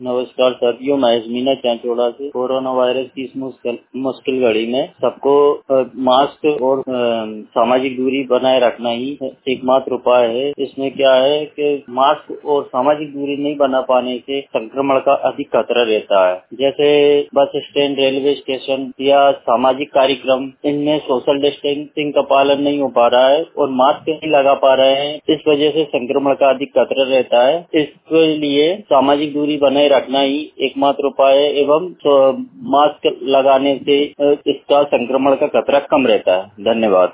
नमस्कार साथियों, मैं मीना चांचोड़ा से। कोरोना वायरस की इस मुश्किल घड़ी में सबको मास्क और सामाजिक दूरी बनाए रखना ही एकमात्र उपाय है। इसमें क्या है कि मास्क और सामाजिक दूरी नहीं बना पाने से संक्रमण का अधिक खतरा रहता है। जैसे बस स्टैंड, रेलवे स्टेशन या सामाजिक कार्यक्रम, इनमें सोशल डिस्टेंसिंग का पालन नहीं हो पा रहा है और मास्क नहीं लगा पा रहे हैं। इस वजह से संक्रमण का अधिक खतरा रहता है। इसके लिए सामाजिक दूरी बनाए रखना ही एकमात्र उपाय है एवं मास्क लगाने से इसका संक्रमण का खतरा कम रहता है। धन्यवाद।